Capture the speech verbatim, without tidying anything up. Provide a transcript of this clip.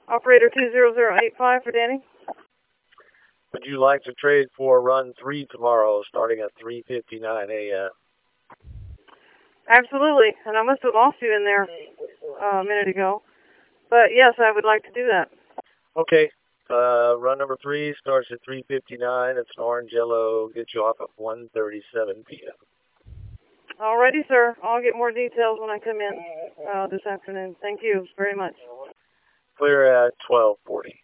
Operator two zero zero eight five for Danny. Would you like to trade for run three tomorrow, starting at three fifty-nine a m? Absolutely, and I must have lost you in there uh, a minute ago. But yes, I would like to do that. Okay. Uh, run number three starts at three fifty-nine. It's an orange yellow. Get you off at one thirty-seven p m Alrighty, sir. I'll get more details when I come in uh, this afternoon. Thank you very much. Clear at twelve forty.